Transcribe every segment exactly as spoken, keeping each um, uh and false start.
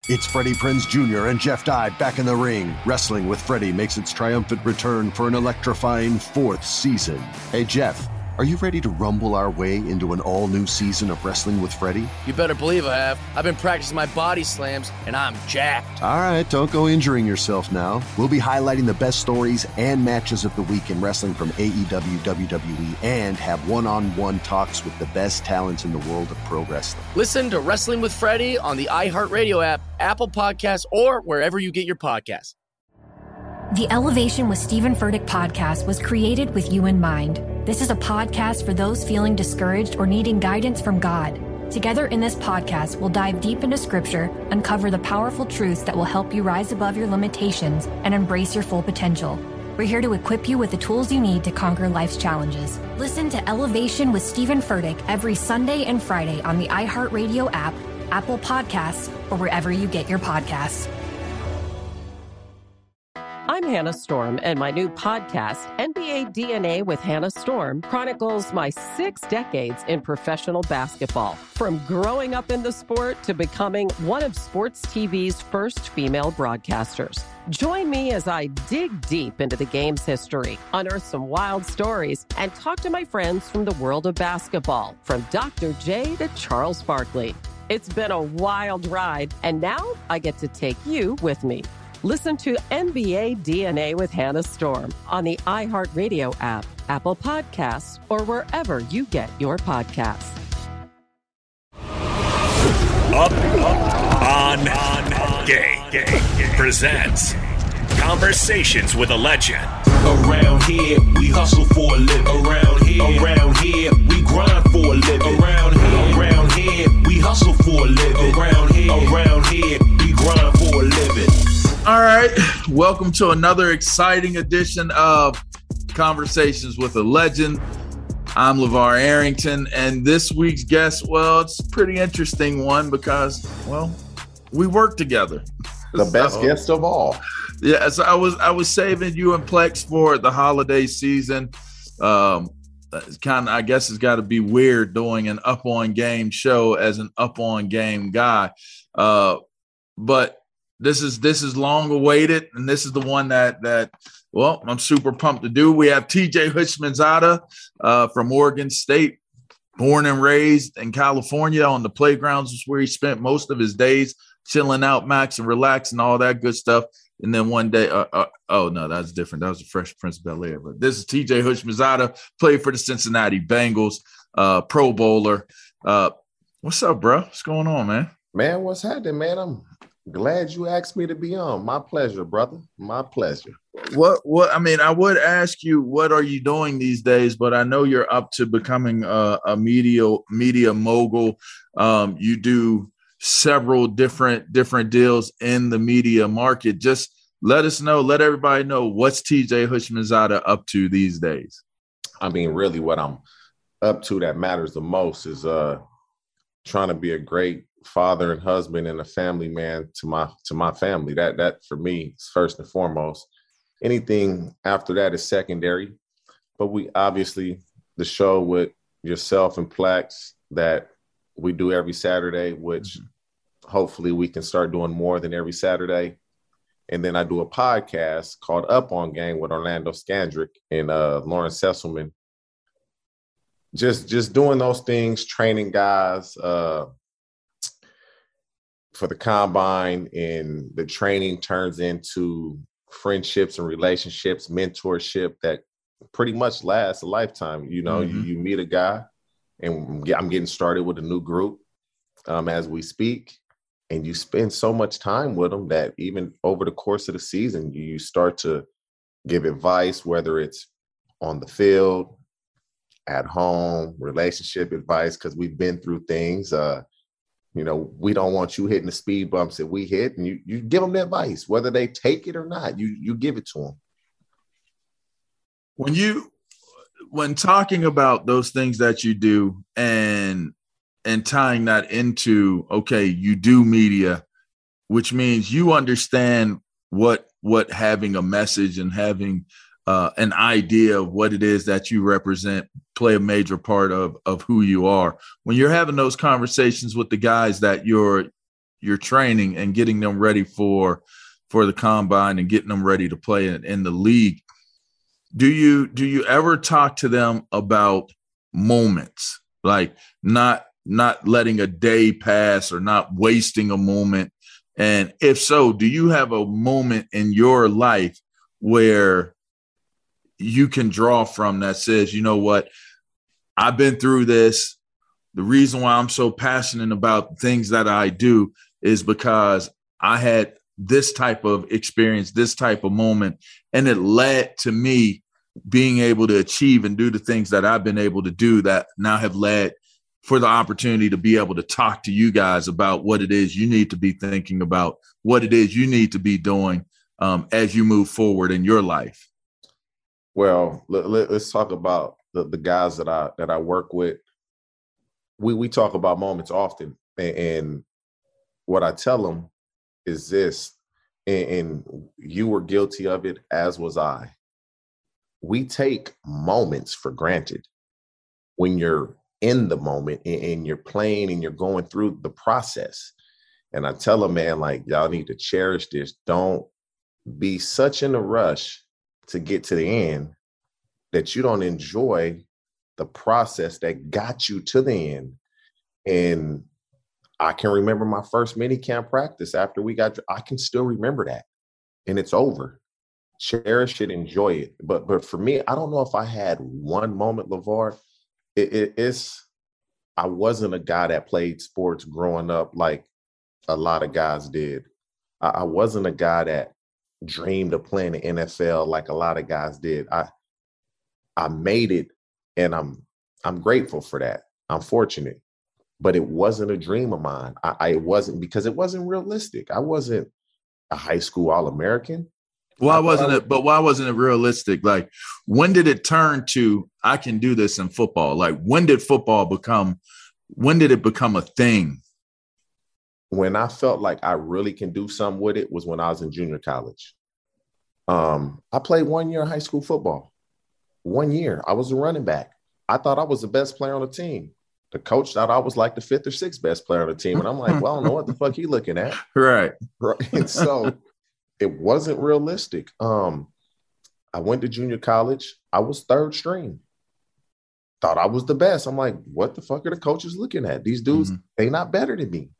It's Freddie Prinze Junior and Jeff Dye back in the ring. Wrestling with Freddie makes its triumphant return for an electrifying fourth season. Hey, Jeff, are you ready to rumble our way into an all-new season of Wrestling with Freddie? You better believe I have. I've been practicing my body slams, and I'm jacked. All right, don't go injuring yourself now. We'll be highlighting the best stories and matches of the week in wrestling from A E W, W W E, and have one-on-one talks with the best talents in the world of pro wrestling. Listen to Wrestling with Freddie on the iHeartRadio app, Apple Podcasts, or wherever you get your podcasts. The Elevation with Stephen Furtick podcast was created with you in mind. This is a podcast for those feeling discouraged or needing guidance from God. Together in this podcast, we'll dive deep into Scripture, uncover the powerful truths that will help you rise above your limitations and embrace your full potential. We're here to equip you with the tools you need to conquer life's challenges. Listen to Elevation with Stephen Furtick every Sunday and Friday on the iHeartRadio app, Apple Podcasts, or wherever you get your podcasts. I'm Hannah Storm, and my new podcast, N B A D N A with Hannah Storm, chronicles my six decades in professional basketball. From growing up in the sport to becoming one of sports T V's first female broadcasters. Join me as I dig deep into the game's history, unearth some wild stories, and talk to my friends from the world of basketball, from Doctor J to Charles Barkley. It's been a wild ride, and now I get to take you with me. Listen to N B A D N A with Hannah Storm on the iHeartRadio app, Apple Podcasts, or wherever you get your podcasts. Up, up, on, on, game, game, game. Presents Conversations with a Legend. Around here, we hustle for a living. Around here, around here, we grind for a living. Around here, around here, we hustle for a living. Around here, around here, we grind for a living. All right, welcome to another exciting edition of Conversations with a Legend. I'm LeVar Arrington, and this week's guest, well, it's a pretty interesting one because, well, we work together. The best so, guest of all. Yeah, so I was I was saving you and Plex for the holiday season. Um, it's kind of, I guess it's got to be weird doing an Up On Game show as an Up On Game guy, uh, but. This is this is long awaited, and this is the one that that well, I'm super pumped to do. We have T J Houshmandzadeh uh, from Oregon State, born and raised in California on the playgrounds, is where he spent most of his days chilling out, max and relaxing, all that good stuff. And then one day, uh, uh, oh no, that's different. That was the Fresh Prince of Bel-Air. But this is T J Houshmandzadeh, played for the Cincinnati Bengals, uh, Pro Bowler. Uh, what's up, bro? What's going on, man? Man, what's happening, man? I'm glad you asked me to be on. My pleasure, brother. My pleasure. What, what, I mean, I would ask you, what are you doing these days? But I know you're up to becoming a, a media, media mogul. Um, you do several different, different deals in the media market. Just let us know, let everybody know, what's T J Houshmandzadeh up to these days? I mean, really what I'm up to that matters the most is uh, trying to be a great father and husband and a family man to my to my family. That that for me is first and foremost. Anything after that is secondary. But we obviously, the show with yourself and Plex that we do every Saturday, which mm-hmm. hopefully we can start doing more than every Saturday. And then I do a podcast called Up On Game with Orlando Scandrick and uh, Lauren Sesselman. Just just doing those things, training guys, uh, for the combine, and the training turns into friendships and relationships, mentorship that pretty much lasts a lifetime. You know, mm-hmm. you, you meet a guy, and I'm getting started with a new group um, as we speak, and you spend so much time with them that even over the course of the season, you start to give advice, whether it's on the field, at home, relationship advice, because we've been through things. Uh, You know, we don't want you hitting the speed bumps that we hit, and you you give them the advice, whether they take it or not. You you give it to them. When you, when talking about those things that you do, and and tying that into, okay, you do media, which means you understand what what having a message and having uh, an idea of what it is that you represent play a major part of, of who you are. When you're having those conversations with the guys that you're your training and getting them ready for for the combine and getting them ready to play in, in the league. Do you do you ever talk to them about moments, like not not letting a day pass or not wasting a moment? And if so, do you have a moment in your life where you can draw from that says, you know what, I've been through this. The reason why I'm so passionate about things that I do is because I had this type of experience, this type of moment, and it led to me being able to achieve and do the things that I've been able to do that now have led for the opportunity to be able to talk to you guys about what it is you need to be thinking about, what it is you need to be doing um, as you move forward in your life. Well, let, let, let's talk about the, the guys that I that I work with. We we talk about moments often, and, and what I tell them is this, and, and you were guilty of it, as was I. We take moments for granted when you're in the moment and, and you're playing and you're going through the process. And I tell them, man, like, y'all need to cherish this. Don't be such in a rush to get to the end that you don't enjoy the process that got you to the end. And I can remember my first mini camp practice after we got, I can still remember that. And it's over. Cherish it, enjoy it. But but for me, I don't know if I had one moment, LeVar. It, it, it's, I wasn't a guy that played sports growing up like a lot of guys did. I, I wasn't a guy that dreamed of playing the N F L like a lot of guys did. I I made it, and I'm I'm grateful for that. I'm fortunate, but it wasn't a dream of mine. I, I wasn't, because it wasn't realistic. I wasn't a high school All-American. Why wasn't it? But why wasn't it realistic? Like, when did it turn to, I can do this in football? Like, when did football become, when did it become a thing? When I felt like I really can do something with it was when I was in junior college. Um, I played one year of high school football. One year. I was a running back. I thought I was the best player on the team. The coach thought I was like the fifth or sixth best player on the team. And I'm like, well, I don't know what the fuck he looking at. Right. Right. And so it wasn't realistic. Um, I went to junior college. I was third string. Thought I was the best. I'm like, what the fuck are the coaches looking at? These dudes, mm-hmm. they not better than me.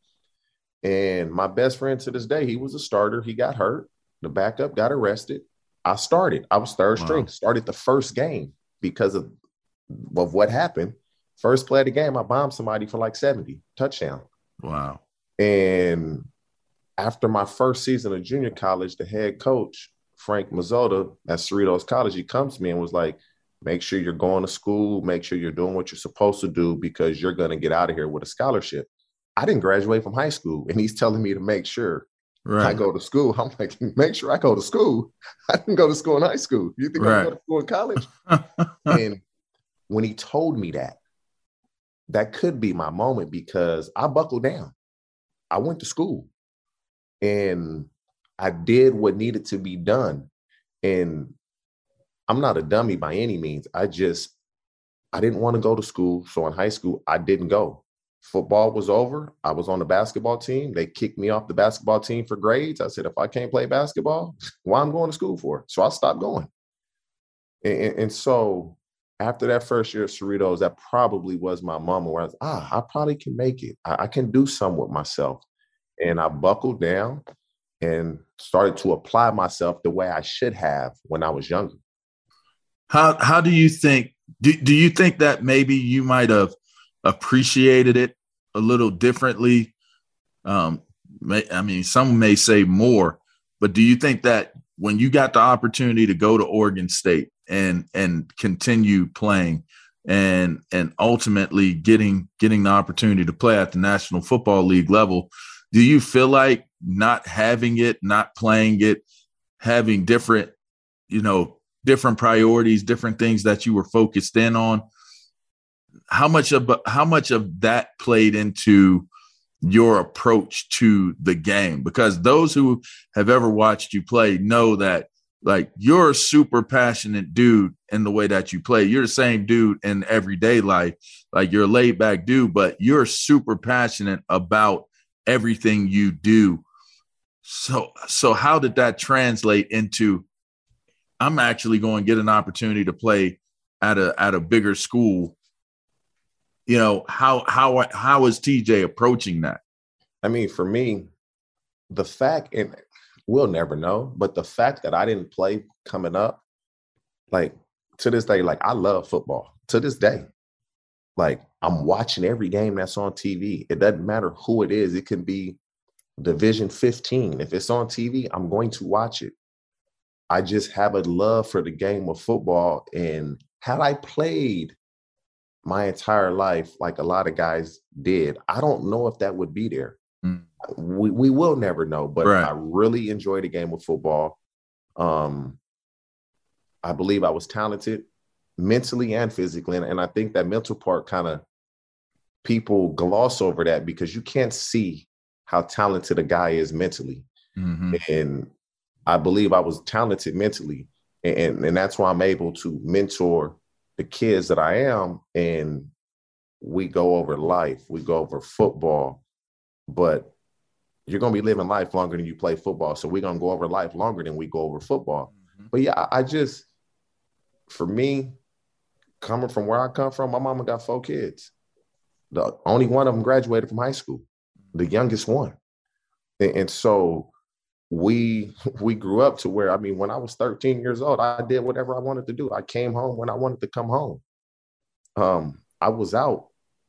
And my best friend to this day, he was a starter. He got hurt. The backup got arrested. I started. I was third wow. string. Started the first game because of, of what happened. First play of the game, I bombed somebody for like seventy. Touchdown. Wow. And after my first season of junior college, the head coach, Frank Mazzotta at Cerritos College, he comes to me and was like, make sure you're going to school. Make sure you're doing what you're supposed to do, because you're going to get out of here with a scholarship. I didn't graduate from high school, and he's telling me to make sure right. I go to school. I'm like, make sure I go to school. I didn't go to school in high school. You think right. I'm going to school in college? And when he told me that, that could be my moment, because I buckled down. I went to school and I did what needed to be done. And I'm not a dummy by any means. I just, I didn't want to go to school. So in high school, I didn't go. Football was over. I was on the basketball team. They kicked me off the basketball team for grades. I said, if I can't play basketball, why I'm going to school for? So I stopped going. And, and, and so after that first year at Cerritos, that probably was my moment where I was, ah, I probably can make it. I, I can do something with myself. And I buckled down and started to apply myself the way I should have when I was younger. How how do you think, do, do you think that maybe you might have appreciated it a little differently? Um, may, I mean, some may say more, but do you think that when you got the opportunity to go to Oregon State and and continue playing and and ultimately getting getting the opportunity to play at the National Football League level, do you feel like not having it, not playing it, having different, you know, different priorities, different things that you were focused in on, how much of how much of that played into your approach to the game? Because those who have ever watched you play know that, like, you're a super passionate dude in the way that you play. You're the same dude in everyday life. Like, you're a laid back dude, but you're super passionate about everything you do. So, so how did that translate into, I'm actually going to get an opportunity to play at a, at a bigger school? You know, how, how, how is T J approaching that? I mean, for me, the fact, and we'll never know, but the fact that I didn't play coming up, like to this day, like I love football to this day. Like I'm watching every game that's on T V. It doesn't matter who it is. It can be Division fifteen. If it's on T V, I'm going to watch it. I just have a love for the game of football. And had I played my entire life like a lot of guys did, I don't know if that would be there. Mm. We we will never know, but right. I really enjoy the game of football. Um, I believe I was talented mentally and physically. And, and I think that mental part kind of people gloss over that because you can't see how talented a guy is mentally. Mm-hmm. And I believe I was talented mentally. And, and that's why I'm able to mentor the kids that I am. And we go over life, we go over football, but you're going to be living life longer than you play football. So we're going to go over life longer than we go over football. Mm-hmm. But yeah, I just, for me, coming from where I come from, my mama got four kids. The only one of them graduated from high school, the youngest one. And, and so we we grew up to where, I mean, when I was thirteen years old, I did whatever I wanted to do. I came home when I wanted to come home. Um, I was out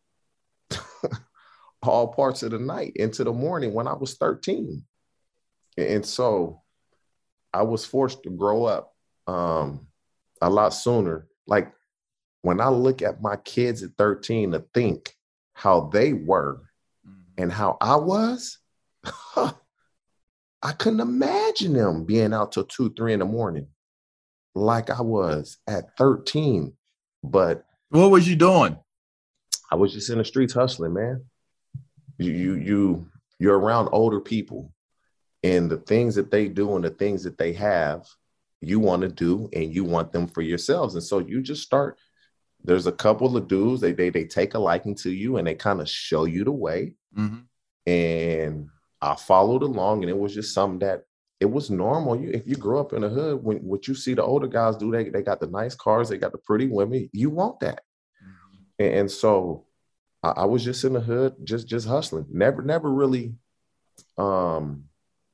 all parts of the night into the morning when I was thirteen. And so I was forced to grow up um, a lot sooner. Like when I look at my kids at thirteen to think how they were and how I was, I couldn't imagine them being out till two, three in the morning like I was at thirteen. But what was you doing? I was just in the streets hustling, man. You, you, you, you're around older people, and the things that they do and the things that they have, you want to do, and you want them for yourselves. And so you just start. There's a couple of dudes, they they they take a liking to you, and they kind of show you the way. Mm-hmm. And I followed along, and it was just something that it was normal. You, if you grow up in the hood, when what you see the older guys do, they they got the nice cars, they got the pretty women. You want that. Mm-hmm. And, and so I, I was just in the hood, just just hustling. Never never really um,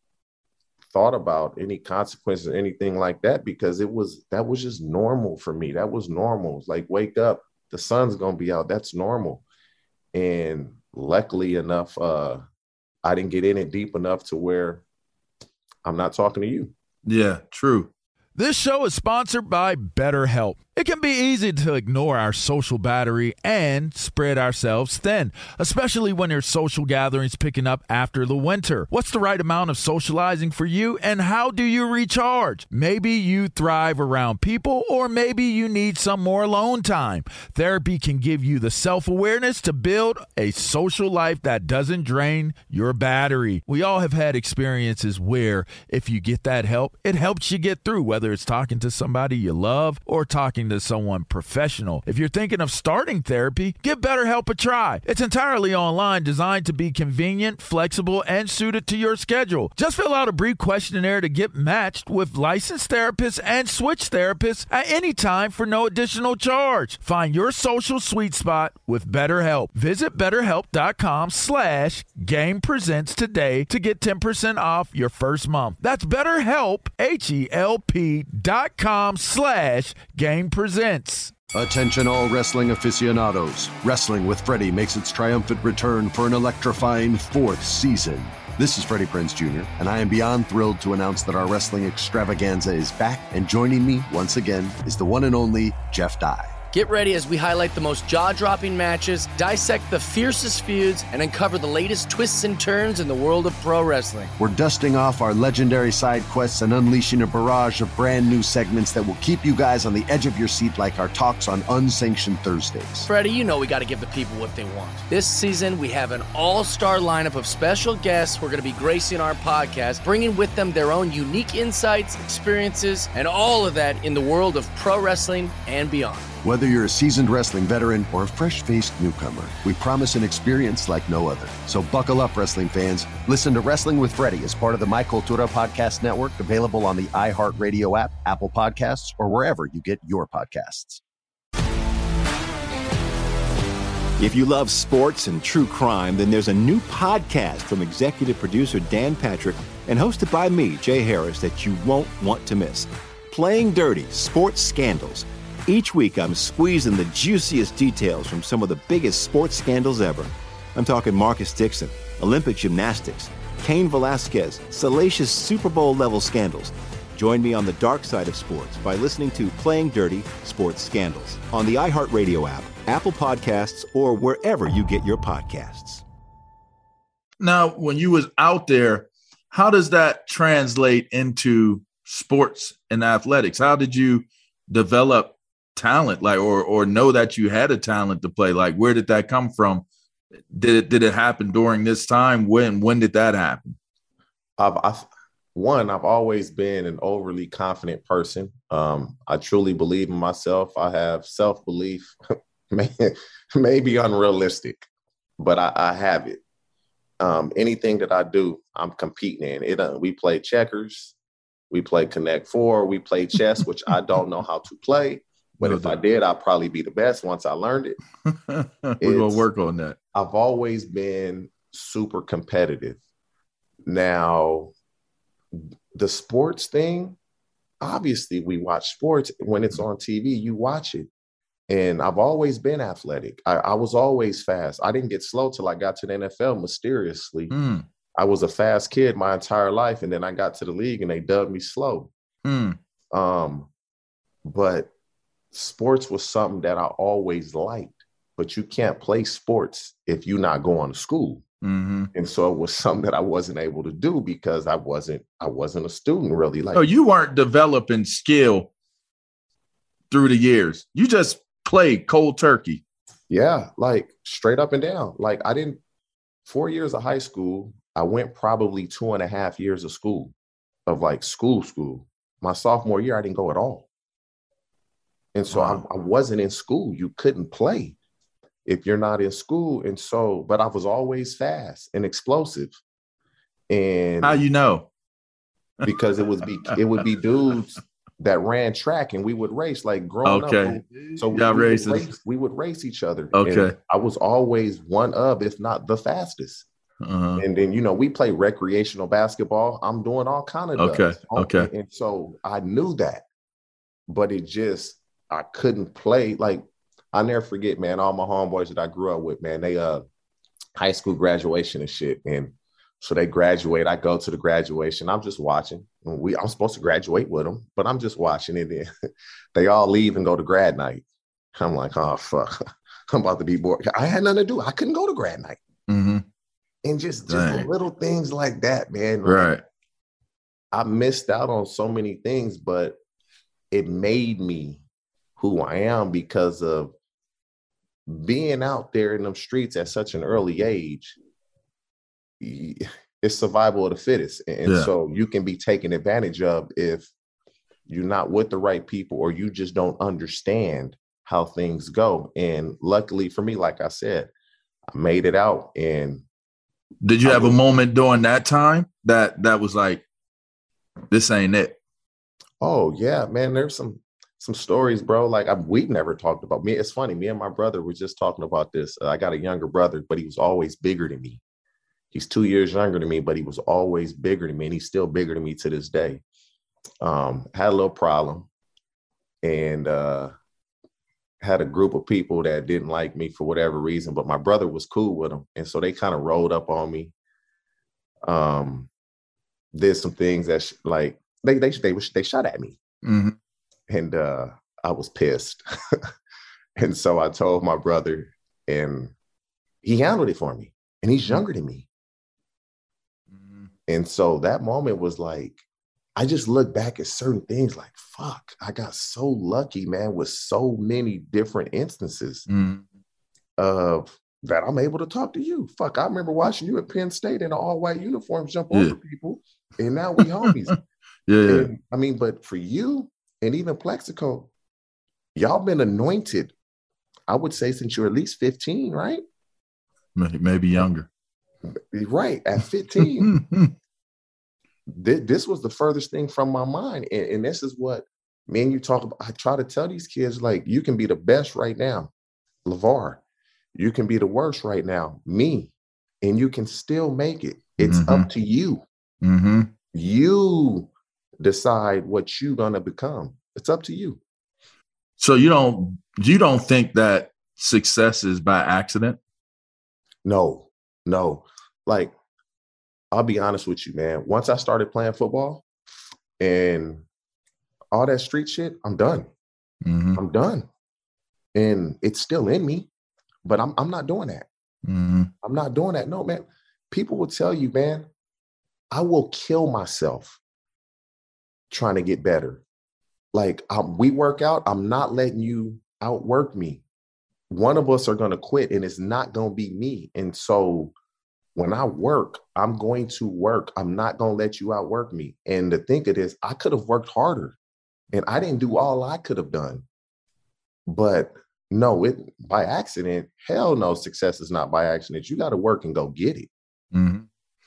thought about any consequences or anything like that, because it was that was just normal for me. That was normal. It's like, wake up, the sun's gonna be out. That's normal. And luckily enough, uh, I didn't get in it deep enough to where I'm not talking to you. Yeah, true. This show is sponsored by BetterHelp. It can be easy to ignore our social battery and spread ourselves thin, especially when there's social gatherings picking up after the winter. What's the right amount of socializing for you, and how do you recharge? Maybe you thrive around people, or maybe you need some more alone time. Therapy can give you the self-awareness to build a social life that doesn't drain your battery. We all have had experiences where if you get that help, it helps you get through, whether it's talking to somebody you love or talking to someone professional. If you're thinking of starting therapy, give BetterHelp a try. It's entirely online, designed to be convenient, flexible, and suited to your schedule. Just fill out a brief questionnaire to get matched with licensed therapists and switch therapists at any time for no additional charge. Find your social sweet spot with BetterHelp. Visit BetterHelp.com slash Game Presents today to get ten percent off your first month. That's BetterHelp, H E L P dot com slash Game Presents. Attention all wrestling aficionados. Wrestling with Freddie makes its triumphant return for an electrifying fourth season. This is Freddie Prinze Junior, and I am beyond thrilled to announce that our wrestling extravaganza is back, and joining me once again is the one and only Jeff Dye. Get ready as we highlight the most jaw-dropping matches, dissect the fiercest feuds, and uncover the latest twists and turns in the world of pro wrestling. We're dusting off our legendary side quests and unleashing a barrage of brand new segments that will keep you guys on the edge of your seat, like our talks on Unsanctioned Thursdays. Freddie, you know we got to give the people what they want. This season, we have an all-star lineup of special guests who are going to be gracing our podcast, bringing with them their own unique insights, experiences, and all of that in the world of pro wrestling and beyond. Whether you're a seasoned wrestling veteran or a fresh-faced newcomer, we promise an experience like no other. So buckle up, wrestling fans. Listen to Wrestling with Freddie as part of the My Cultura Podcast Network, available on the iHeartRadio app, Apple Podcasts, or wherever you get your podcasts. If you love sports and true crime, then there's a new podcast from executive producer Dan Patrick and hosted by me, Jay Harris, that you won't want to miss. Playing Dirty: Sports Scandals. Each week, I'm squeezing the juiciest details from some of the biggest sports scandals ever. I'm talking Marcus Dixon, Olympic gymnastics, Cain Velasquez, salacious Super Bowl-level scandals. Join me on the dark side of sports by listening to Playing Dirty: Sports Scandals on the iHeartRadio app, Apple Podcasts, or wherever you get your podcasts. Now, when you was out there, how does that translate into sports and athletics? How did you develop talent, like, or or know that you had a talent to play? Like, where did that come from? Did it did it happen during this time? When when did that happen? I've, I've one, I've always been an overly confident person. Um, I truly believe in myself. I have self-belief, maybe unrealistic, but I, I have it. Um, anything that I do, I'm competing in it. Uh, we play checkers, we play Connect Four, we play chess, which I don't know how to play. But no, if I did, I'd probably be the best once I learned it. We're going to work on that. I've always been super competitive. Now, the sports thing, obviously we watch sports. When it's on T V, you watch it. And I've always been athletic. I, I was always fast. I didn't get slow till I got to the N F L, mysteriously. Mm. I was a fast kid my entire life, and then I got to the league, and they dubbed me slow. Mm. Um, but sports was something that I always liked, but you can't play sports if you're not going to school. Mm-hmm. And so it was something that I wasn't able to do because I wasn't, I wasn't a student really. Like, oh, you weren't developing skill through the years. You just played cold turkey. Yeah. Like straight up and down. Like I didn't, four years of high school, I went probably two and a half years of school, of like school, school. My sophomore year, I didn't go at all. And so wow. I, I wasn't in school. You couldn't play if you're not in school. And so, but I was always fast and explosive. And how you know? Because it was be it would be dudes that ran track and we would race like growing okay. up. So we, yeah, we, races. Would race, we would race each other. Okay. And I was always one of, if not the fastest. Uh-huh. And then, you know, we play recreational basketball. I'm doing all kind of okay. stuff. Okay. And so I knew that, but it just, I couldn't play. Like, I never forget, man, all my homeboys that I grew up with, man, they uh high school graduation and shit. And so they graduate. I go to the graduation. I'm just watching. We I'm supposed to graduate with them, but I'm just watching it. Then they all leave and go to grad night. I'm like, oh, fuck. I'm about to be bored. I had nothing to do. I couldn't go to grad night. Mm-hmm. And just, just little things like that, man. Like, right. I missed out on so many things, but it made me who I am because of being out there in them streets at such an early age. It's survival of the fittest. And yeah. so you can be taken advantage of if you're not with the right people or you just don't understand how things go. And luckily for me, like I said, I made it out. And did you I have was, a moment during that time that that was like, this ain't it? Oh yeah, man. There's some Some stories, bro, like I, we've never talked about. Me. It's funny. Me and my brother were just talking about this. Uh, I got a younger brother, but he was always bigger than me. He's two years younger than me, but he was always bigger than me. And he's still bigger than me to this day. Um, had a little problem and uh, had a group of people that didn't like me for whatever reason, but my brother was cool with them. And so they kind of rolled up on me. Um, did some things that sh- like they, they, they, they, they shot at me. Mm-hmm. And uh, I was pissed. And so I told my brother, and he handled it for me. And he's younger than me. Mm-hmm. And so that moment was like, I just look back at certain things like, fuck, I got so lucky, man, with so many different instances mm-hmm. of that I'm able to talk to you. Fuck, I remember watching you at Penn State in an all-white uniform jump yeah. over people. And now we homies. yeah, yeah. And, I mean, but for you, and even Plexico, y'all been anointed, I would say, since you're at least fifteen, right? Maybe younger. Right, at fifteen. th- this was the furthest thing from my mind. And, and this is what, man, you talk about. I try to tell these kids, like, you can be the best right now, LeVar. You can be the worst right now, me. And you can still make it. It's mm-hmm. up to you. Mm-hmm. You decide what you're going to become. It's up to you. So you don't you don't think that success is by accident? No, no. Like, I'll be honest with you, man. Once I started playing football and all that street shit, I'm done. Mm-hmm. I'm done. And it's still in me, but I'm I'm not doing that. Mm-hmm. I'm not doing that. No, man. People will tell you, man, I will kill myself trying to get better. Like, um, we work out, I'm not letting you outwork me. One of us are going to quit, and it's not going to be me. And so when I work, I'm going to work. I'm not going to let you outwork me. And to think of this, I could have worked harder, and I didn't do all I could have done. But no, it by accident, hell no, success is not by accident. You got to work and go get it. Mm-hmm.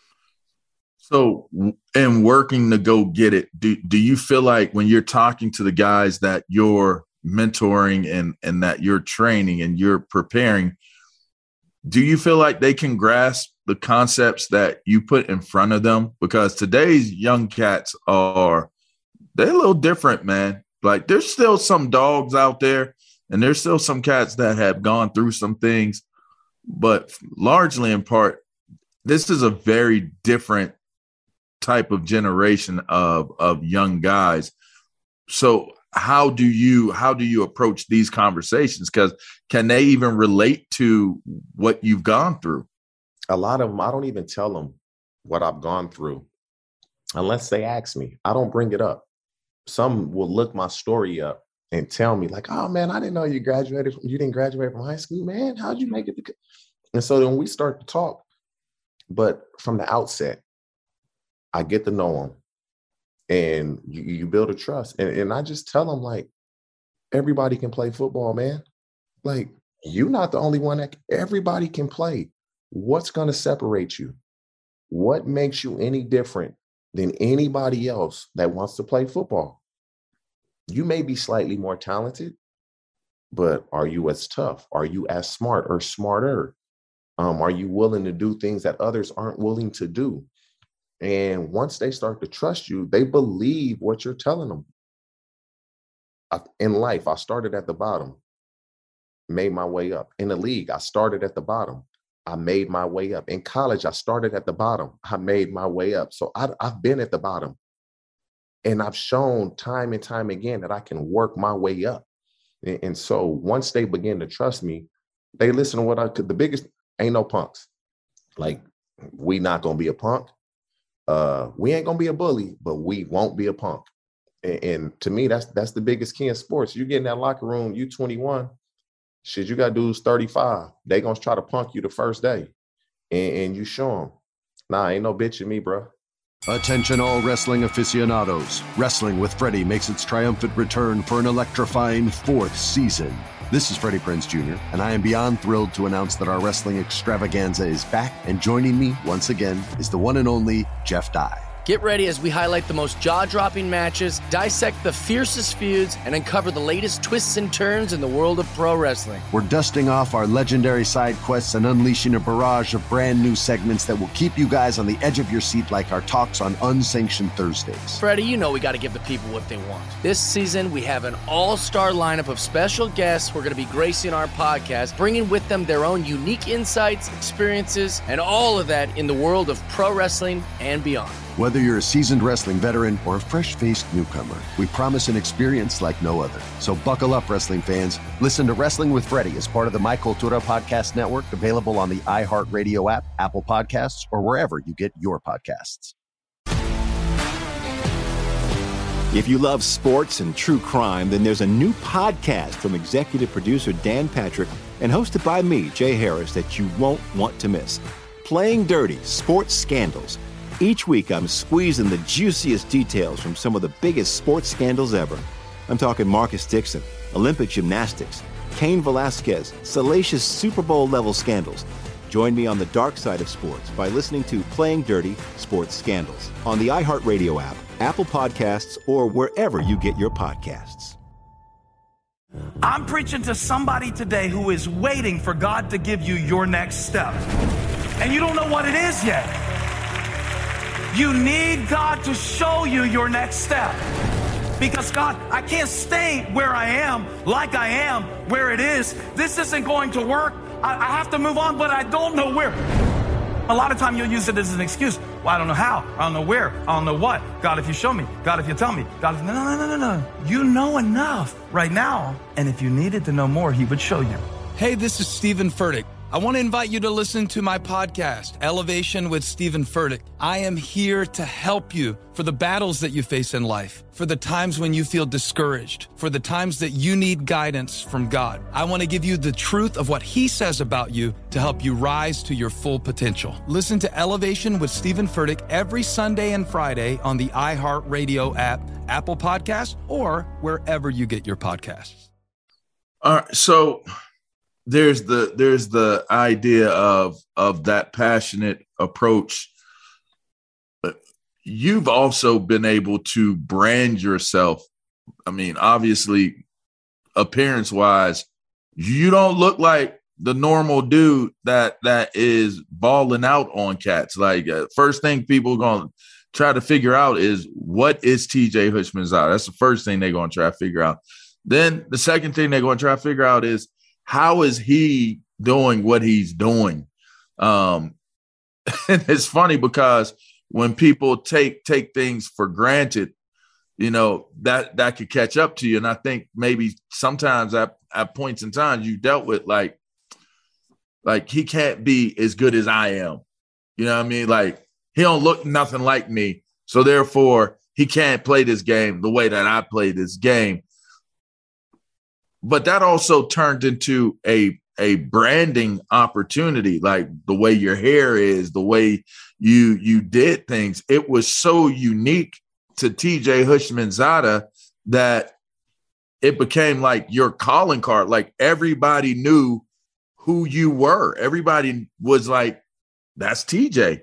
So in working to go get it, do, do you feel like when you're talking to the guys that you're mentoring and, and that you're training and you're preparing, do you feel like they can grasp the concepts that you put in front of them? Because today's young cats are, they're a little different, man. Like, there's still some dogs out there, and there's still some cats that have gone through some things, but largely in part, this is a very different type of generation of, of young guys. So how do you, how do you approach these conversations? Because can they even relate to what you've gone through? A lot of them, I don't even tell them what I've gone through unless they ask me. I don't bring it up. Some will look my story up and tell me, like, oh man, I didn't know you graduated from, you didn't graduate from high school, man. How'd you make it? To... And so then we start to talk, but from the outset, I get to know them, and you, you build a trust. And, and I just tell them, like, everybody can play football, man. Like, you're not the only one that everybody can play. What's going to separate you? What makes you any different than anybody else that wants to play football? You may be slightly more talented, but are you as tough? Are you as smart or smarter? Um, are you willing to do things that others aren't willing to do? And once they start to trust you, they believe what you're telling them. I, in life, I started at the bottom, made my way up. In the league, I started at the bottom. I made my way up. In college, I started at the bottom. I made my way up. So I, I've been at the bottom. And I've shown time and time again that I can work my way up. And, and so once they begin to trust me, they listen to what I could. The biggest, ain't no punks. Like, we not going to be a punk. Uh, we ain't gonna be a bully, but we won't be a punk. And, and to me, that's that's the biggest key in sports. You get in that locker room, you twenty-one, shit, you got dudes thirty-five. They gonna try to punk you the first day, and, and you show them, nah, ain't no bitch in me, bro. Attention all wrestling aficionados. Wrestling with Freddie makes its triumphant return for an electrifying fourth season. This is Freddie Prinze Junior, and I am beyond thrilled to announce that our wrestling extravaganza is back, and joining me once again is the one and only Jeff Dye. Get ready as we highlight the most jaw-dropping matches, dissect the fiercest feuds, and uncover the latest twists and turns in the world of pro wrestling. We're dusting off our legendary side quests and unleashing a barrage of brand new segments that will keep you guys on the edge of your seat, like our talks on Unsanctioned Thursdays. Freddie, you know we got to give the people what they want. This season, we have an all-star lineup of special guests who are going to be gracing our podcast, bringing with them their own unique insights, experiences, and all of that in the world of pro wrestling and beyond. Whether you're a seasoned wrestling veteran or a fresh-faced newcomer, we promise an experience like no other. So buckle up, wrestling fans. Listen to Wrestling with Freddie as part of the My Cultura Podcast Network, available on the iHeartRadio app, Apple Podcasts, or wherever you get your podcasts. If you love sports and true crime, then there's a new podcast from executive producer Dan Patrick and hosted by me, Jay Harris, that you won't want to miss. Playing Dirty: Sports Scandals. Each week, I'm squeezing the juiciest details from some of the biggest sports scandals ever. I'm talking Marcus Dixon, Olympic gymnastics, Cain Velasquez, salacious Super Bowl-level scandals. Join me on the dark side of sports by listening to Playing Dirty Sports Scandals on the iHeartRadio app, Apple Podcasts, or wherever you get your podcasts. I'm preaching to somebody today who is waiting for God to give you your next step. And you don't know what it is yet. You need God to show you your next step. Because God, I can't stay where I am, like I am, where it is. This isn't going to work. I, I have to move on, but I don't know where. A lot of time you'll use it as an excuse. Well, I don't know how. I don't know where. I don't know what. God, if you show me. God, if you tell me. God, if... no, no, no, no, no. You know enough right now. And if you needed to know more, he would show you. Hey, this is Stephen Furtick. I want to invite you to listen to my podcast, Elevation with Stephen Furtick. I am here to help you for the battles that you face in life, for the times when you feel discouraged, for the times that you need guidance from God. I want to give you the truth of what he says about you to help you rise to your full potential. Listen to Elevation with Stephen Furtick every Sunday and Friday on the iHeartRadio app, Apple Podcasts, or wherever you get your podcasts. All right, so... There's the there's the idea of of that passionate approach. But you've also been able to brand yourself. I mean, obviously, appearance wise, you don't look like the normal dude that that is balling out on cats. Like uh, first thing people are going to try to figure out is what is T J Houshmandzadeh. That's the first thing they're going to try to figure out. Then the second thing they're going to try to figure out is, how is he doing what he's doing? Um, and it's funny because when people take take things for granted, you know, that that could catch up to you. And I think maybe sometimes at, at points in time you dealt with like, like he can't be as good as I am. You know what I mean? Like he don't look nothing like me. So therefore he can't play this game the way that I play this game. But that also turned into a, a branding opportunity, like the way your hair is, the way you you did things. It was so unique to T J Houshmandzadeh that it became like your calling card. Like everybody knew who you were. Everybody was like, that's T J.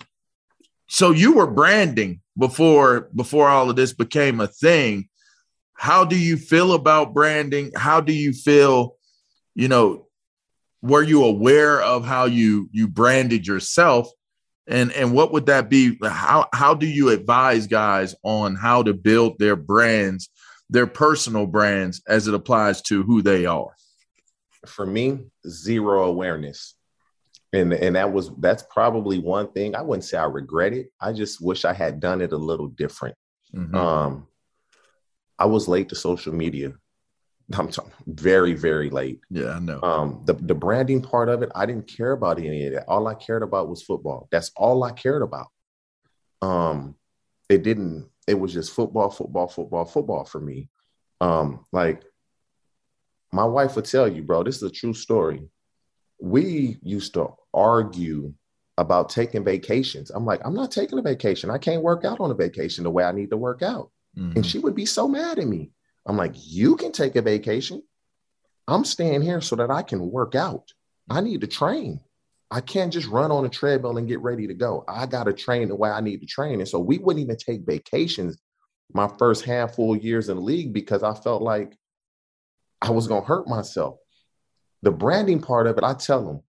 So you were branding before before all of this became a thing. How do you feel about branding? How do you feel, you know, were you aware of how you you branded yourself? And and what would that be? How how do you advise guys on how to build their brands, their personal brands, as it applies to who they are? For me, zero awareness. And and that was that's probably one thing. I wouldn't say I regret it. I just wish I had done it a little different. Mm-hmm. Um I was late to social media. I'm talking very, very late. Yeah, I know. Um, the, the branding part of it, I didn't care about any of that. All I cared about was football. That's all I cared about. Um, it didn't, it was just football, football, football, football for me. Um, like my wife would tell you, bro, this is a true story. We used to argue about taking vacations. I'm like, I'm not taking a vacation. I can't work out on a vacation the way I need to work out. Mm-hmm. And she would be so mad at me. I'm like, you can take a vacation. I'm staying here so that I can work out. I need to train. I can't just run on a treadmill and get ready to go. I got to train the way I need to train. And so we wouldn't even take vacations my first handful of years in the league because I felt like I was going to hurt myself. The branding part of it, I tell them,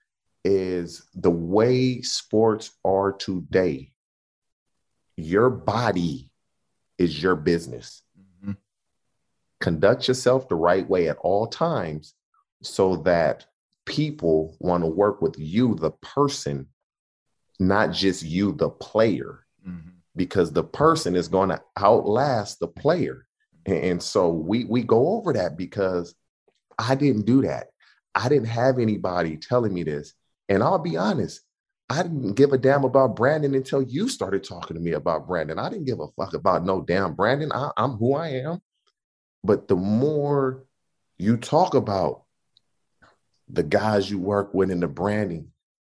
is the way sports are today. Your body is your business. Mm-hmm. Conduct yourself the right way at all times so that people want to work with you, the person, not just you, the player, mm-hmm. because the person is going to outlast the player. And, and so we, we go over that because I didn't do that. I didn't have anybody telling me this. And I'll be honest, I didn't give a damn about branding until you started talking to me about branding. I didn't give a fuck about no damn branding. I, I'm who I am. But the more you talk about the guys you work with in the branding,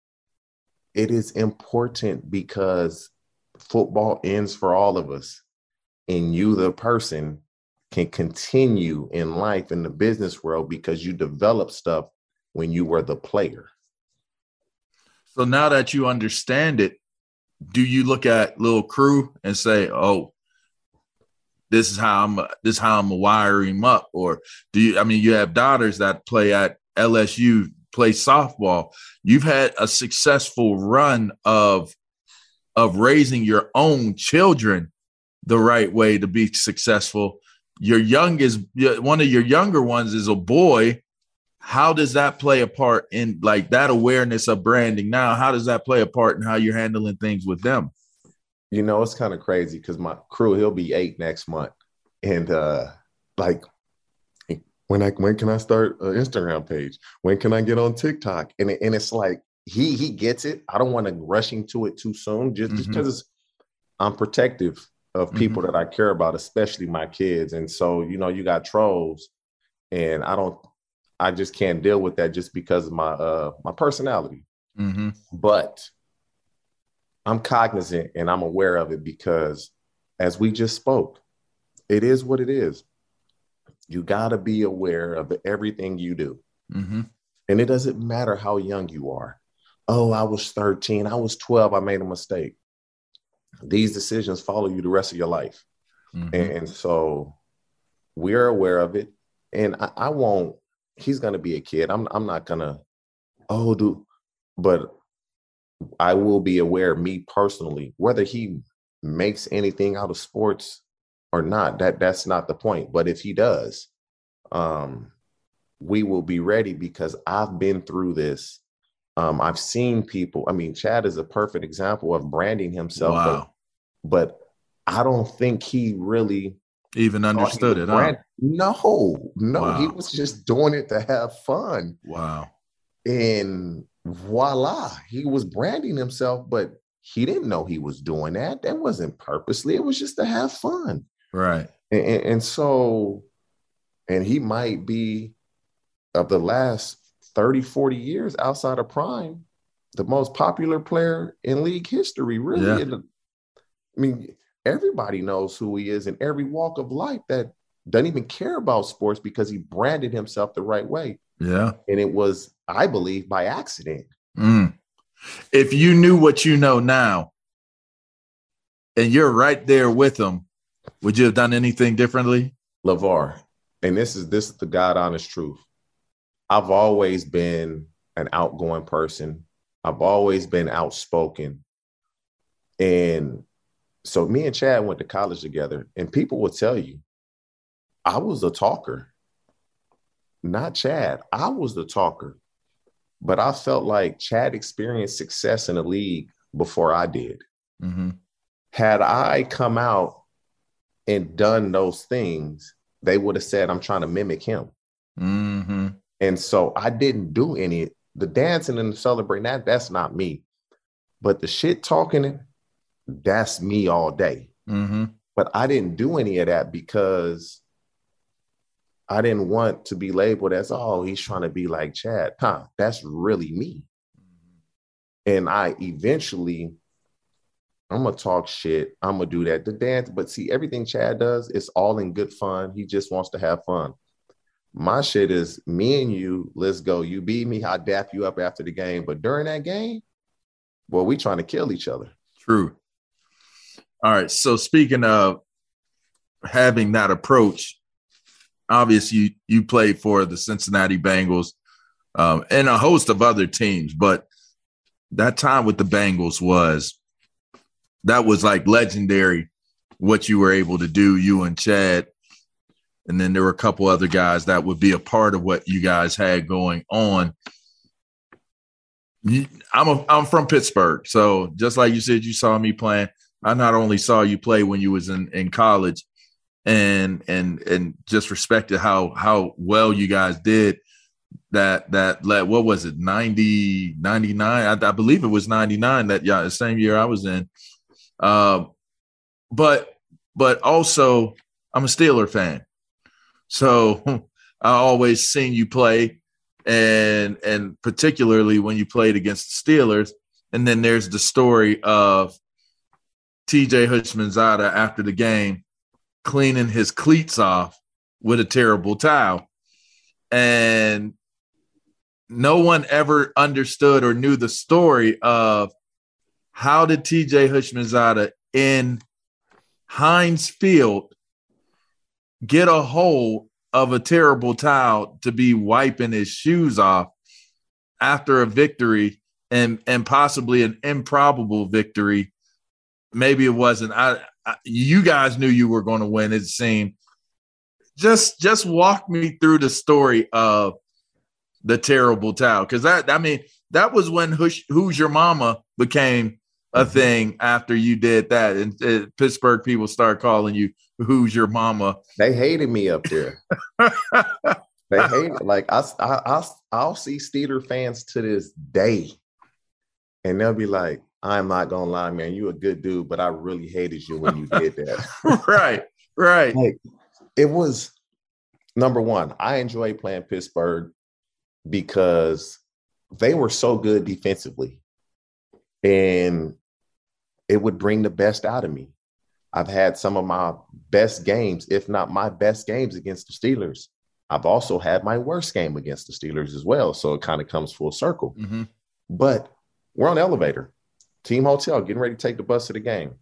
it is important because football ends for all of us. And you, the person, can continue in life in the business world because you develop stuff when you were the player. So now that you understand it, do you look at Lil Crew and say, "Oh, this is how I'm this is how I'm gonna wire him up"? Or do you? I mean, you have daughters that play at L S U, play softball. You've had a successful run of of raising your own children the right way to be successful. Your youngest, one of your younger ones is a boy. How does that play a part in like that awareness of branding now? How does that play a part in how you're handling things with them? You know, it's kind of crazy because my Crew, he'll be eight next month. And uh, like, when I when can I start an Instagram page? When can I get on TikTok? And, it, and it's like, he he gets it. I don't want to rush into it too soon just Mm-hmm. because I'm protective of people Mm-hmm. that I care about, especially my kids. And so, you know, you got trolls and I don't, I just can't deal with that just because of my uh my personality. Mm-hmm. But I'm cognizant and I'm aware of it because as we just spoke, it is what it is. You got to be aware of everything you do. Mm-hmm. And it doesn't matter how young you are. Oh, I was thirteen, I was twelve, I made a mistake. These decisions follow you the rest of your life. Mm-hmm. And, and so we're aware of it. And I, I won't, he's going to be a kid. I'm, I'm not going to, oh, do, but I will be aware, me personally, whether he makes anything out of sports or not, that that's not the point. But if he does, um, we will be ready because I've been through this. Um, I've seen people. I mean, Chad is a perfect example of branding himself. Wow. But, but I don't think he really even understood it. Huh? No, no, Wow. He was just doing it to have fun. Wow. And voila, he was branding himself, but he didn't know he was doing that. That wasn't purposely. It was just to have fun. Right. And, and, and so, and he might be of the last thirty, forty years outside of Prime, the most popular player in league history, really. Yeah. And, I mean, everybody knows who he is in every walk of life that doesn't even care about sports because he branded himself the right way. Yeah. And it was, I believe, by accident. Mm. If you knew what you know now and you're right there with him, would you have done anything differently? LeVar, and this is this is the God honest truth. I've always been an outgoing person. I've always been outspoken. And so me and Chad went to college together, and people will tell you, I was a talker. Not Chad. I was the talker. But I felt like Chad experienced success in the league before I did. Mm-hmm. Had I come out and done those things, they would have said, I'm trying to mimic him. Mm-hmm. And so I didn't do any, the dancing and the celebrating, that, that's not me. But the shit talking, that's me all day. Mm-hmm. But I didn't do any of that because I didn't want to be labeled as, oh, he's trying to be like Chad. Huh, that's really me. And I eventually, I'm going to talk shit. I'm going to do that. The dance, but see, everything Chad does is all in good fun. He just wants to have fun. My shit is me and you, let's go. You beat me, I'll dap you up after the game. But during that game, well, we trying to kill each other. True. All right. So speaking of having that approach, obviously you, you played for the Cincinnati Bengals um, and a host of other teams, but that time with the Bengals was, that was like legendary what you were able to do, you and Chad. And then there were a couple other guys that would be a part of what you guys had going on. I'm a, I'm from Pittsburgh. So just like you said, you saw me playing. I not only saw you play when you was in, in college and, and, and just respected how, how well you guys did that, that, what was it? ninety, ninety-nine. I, I believe it was ninety-nine that yeah, the same year I was in. Um, but, but also I'm a Steeler fan. So I always seen you play, and and particularly when you played against the Steelers. And then there's the story of T J Houshmandzadeh after the game cleaning his cleats off with a terrible towel. And no one ever understood or knew the story of how did T J Houshmandzadeh in Heinz Field get a hold of a terrible towel to be wiping his shoes off after a victory and, and possibly an improbable victory. Maybe it wasn't. I, I you guys knew you were going to win, it seemed. Just, just walk me through the story of the terrible towel. Because that, I mean, that was when Who's, Who's Your Mama became a thing after you did that. And uh, Pittsburgh people start calling you Who's Your Mama. They hated me up there. They hate like I, I, I, I'll see Steeler fans to this day, and they'll be like, I'm not going to lie, man, you a good dude, but I really hated you when you did that. Right, right. Like, it was, number one, I enjoyed playing Pittsburgh because they were so good defensively. And it would bring the best out of me. I've had some of my best games, if not my best games, against the Steelers. I've also had my worst game against the Steelers as well. So it kind of comes full circle. Mm-hmm. But we're on the elevator, team hotel, getting ready to take the bus to the game.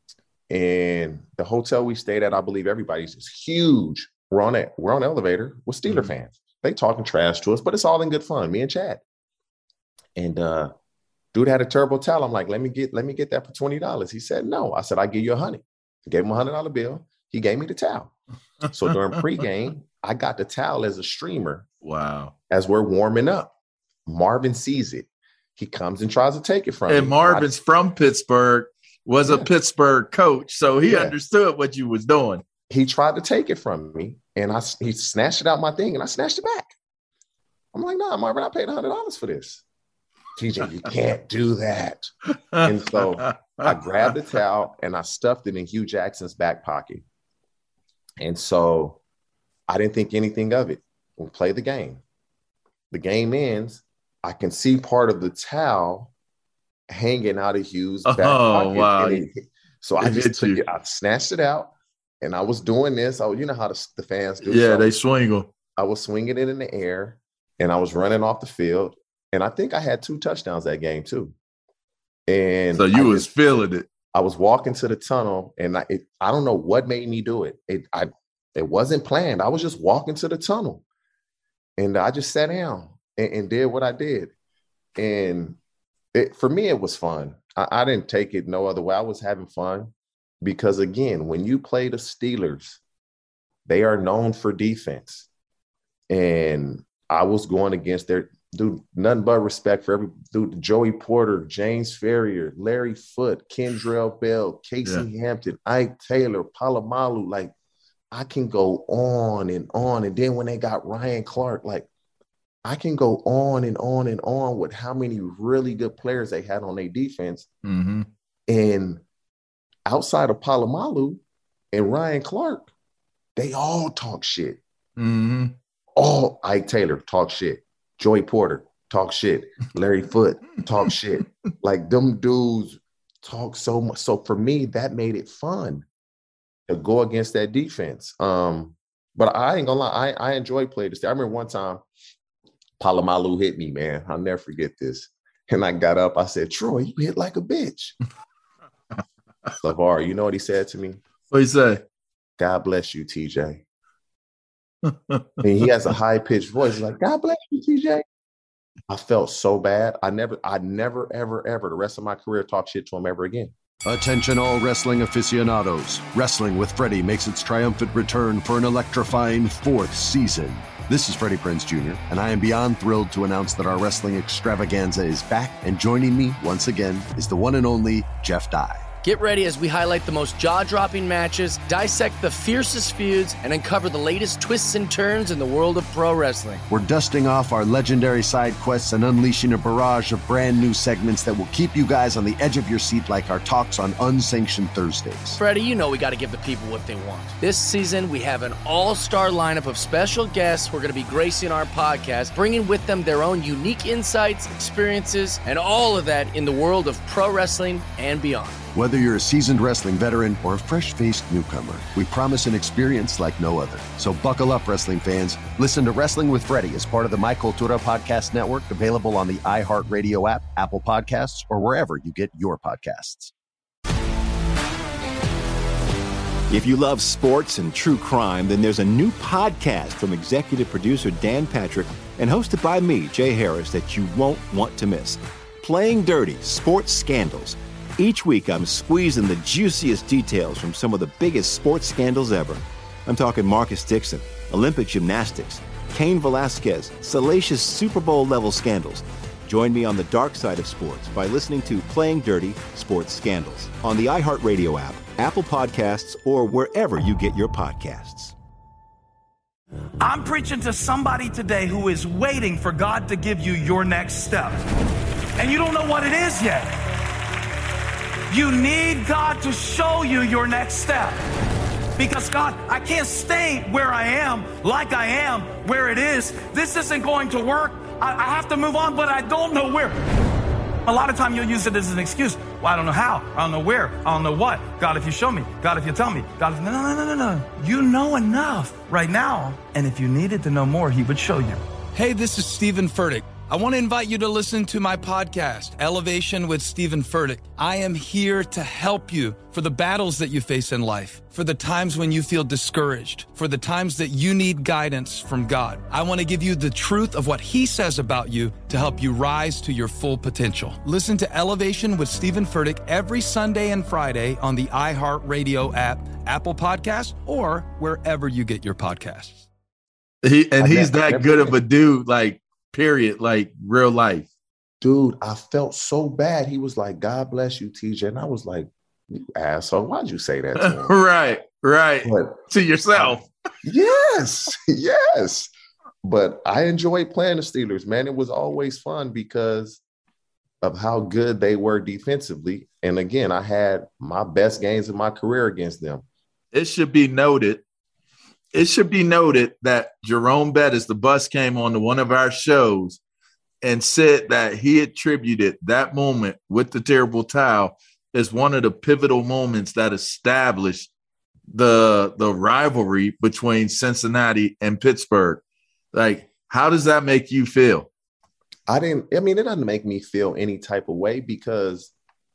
And the hotel we stayed at, I believe everybody's is huge. We're on it. We're on the elevator with Steeler mm-hmm. fans. They talking trash to us, but it's all in good fun. Me and Chad. And uh, dude had a turbo towel. I'm like, let me get, let me get that for twenty dollars. He said, no. I said, I give you a hundred. Gave him a hundred dollar bill. He gave me the towel. So during pregame, I got the towel as a streamer. Wow. As we're warming up. Marvin sees it. He comes and tries to take it from and me. And Marvin's I, from Pittsburgh, was yeah. a Pittsburgh coach. So he yeah. understood what you was doing. He tried to take it from me, and I he snatched it out my thing, and I snatched it back. I'm like, nah, Marvin, I paid a hundred dollars for this. T J, you can't do that. And so I grabbed the towel and I stuffed it in Hugh Jackson's back pocket. And so I didn't think anything of it. We play the game. The game ends. I can see part of the towel hanging out of Hugh's back oh, pocket. Wow. It, so I just took it, I snatched it out, and I was doing this. I, you know how the, the fans do. Yeah, so they swing them. I was swinging it in the air, and I was running off the field. And I think I had two touchdowns that game too. And so you I was just, feeling it. I was walking to the tunnel, and I, it, I don't know what made me do it. It, I, it wasn't planned. I was just walking to the tunnel, and I just sat down and, and did what I did. And it, for me, it was fun. I, I didn't take it no other way. I was having fun because, again, when you play the Steelers, they are known for defense. And I was going against their – dude, nothing but respect for every dude. Joey Porter, James Ferrier, Larry Foote, Kendrell Bell, Casey yeah. Hampton, Ike Taylor, Palomalu. Like, I can go on and on. And then when they got Ryan Clark, like, I can go on and on and on with how many really good players they had on their defense. Mm-hmm. And outside of Palomalu and Ryan Clark, they all talk shit. Mm-hmm. All Ike Taylor talk shit. Joey Porter, talk shit. Larry Foote, talk shit. Like, them dudes talk so much. So for me, that made it fun to go against that defense. Um, but I ain't gonna lie, I, I enjoy playing this. I remember one time, Palomalu hit me, man. I'll never forget this. And I got up, I said, Troy, you hit like a bitch. LeVar, you know what he said to me? What'd he say? God bless you, T J. And he has a high-pitched voice. He's like, God bless you, T J. I felt so bad. I never, I never, ever, ever, the rest of my career, talk shit to him ever again. Attention all wrestling aficionados. Wrestling with Freddie makes its triumphant return for an electrifying fourth season. This is Freddie Prinze Junior, and I am beyond thrilled to announce that our wrestling extravaganza is back, and joining me once again is the one and only Jeff Dye. Get ready as we highlight the most jaw-dropping matches, dissect the fiercest feuds, and uncover the latest twists and turns in the world of pro wrestling. We're dusting off our legendary side quests and unleashing a barrage of brand new segments that will keep you guys on the edge of your seat like our talks on Unsanctioned Thursdays. Freddie, you know we got to give the people what they want. This season, we have an all-star lineup of special guests who are going to be gracing our podcast, bringing with them their own unique insights, experiences, and all of that in the world of pro wrestling and beyond. Whether you're a seasoned wrestling veteran or a fresh-faced newcomer, we promise an experience like no other. So buckle up, wrestling fans. Listen to Wrestling with Freddie as part of the My Cultura Podcast Network, available on the iHeartRadio app, Apple Podcasts, or wherever you get your podcasts. If you love sports and true crime, then there's a new podcast from executive producer Dan Patrick and hosted by me, Jay Harris, that you won't want to miss. Playing Dirty: Sports Scandals. Each week, I'm squeezing the juiciest details from some of the biggest sports scandals ever. I'm talking Marcus Dixon, Olympic gymnastics, Cain Velasquez, salacious Super Bowl-level scandals. Join me on the dark side of sports by listening to Playing Dirty: Sports Scandals on the iHeartRadio app, Apple Podcasts, or wherever you get your podcasts. I'm preaching to somebody today who is waiting for God to give you your next step. And you don't know what it is yet. You need God to show you your next step. Because God, I can't stay where I am, like I am, where it is. This isn't going to work. I, I have to move on, but I don't know where. A lot of time you'll use it as an excuse. Well, I don't know how. I don't know where. I don't know what. God, if you show me. God, if you tell me. God, if... no, no, no, no, no. You know enough right now. And if you needed to know more, he would show you. Hey, this is Stephen Furtick. I want to invite you to listen to my podcast, Elevation with Stephen Furtick. I am here to help you for the battles that you face in life, for the times when you feel discouraged, for the times that you need guidance from God. I want to give you the truth of what he says about you to help you rise to your full potential. Listen to Elevation with Stephen Furtick every Sunday and Friday on the iHeartRadio app, Apple Podcasts, or wherever you get your podcasts. He and he's that good of a dude, like, period, like real life. Dude, I felt so bad. He was like, God bless you, T J. And I was like, you asshole, why'd you say that to him? right, right. But, to yourself. Uh, yes, yes. But I enjoyed playing the Steelers, man. It was always fun because of how good they were defensively. And again, I had my best games in my career against them. It should be noted It should be noted that Jerome Bettis, the bus came on to one of our shows and said that he attributed that moment with the terrible towel as one of the pivotal moments that established the, the rivalry between Cincinnati and Pittsburgh. Like, how does that make you feel? I didn't, I mean, it doesn't make me feel any type of way because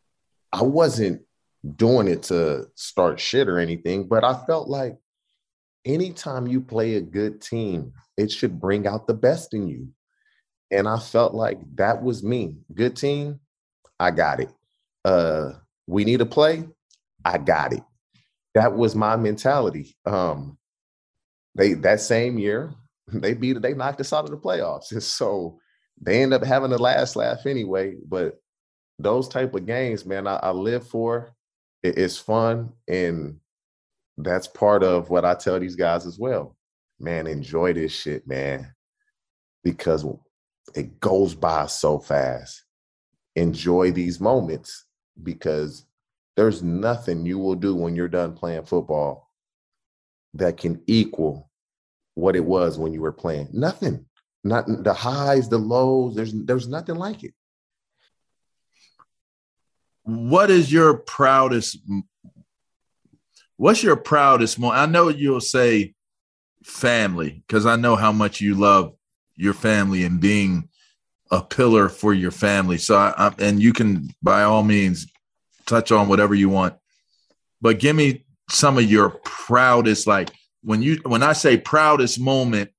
I wasn't doing it to start shit or anything, but I felt like anytime you play a good team, it should bring out the best in you. And I felt like that was me. Good team, I got it. Uh, we need to play, I got it. That was my mentality. Um, they that same year, they beat they knocked us out of the playoffs. And so they end up having the last laugh anyway. But those type of games, man, I, I live for. It, it's fun, and that's part of what I tell these guys as well. Man, enjoy this shit, man, because it goes by so fast. Enjoy these moments because there's nothing you will do when you're done playing football that can equal what it was when you were playing. Nothing. Not the highs, the lows. There's there's nothing like it. What is your proudest What's your proudest moment? I know you'll say family because I know how much you love your family and being a pillar for your family. So, I, I, and you can, by all means, touch on whatever you want. But give me some of your proudest, like when you when I say proudest moment,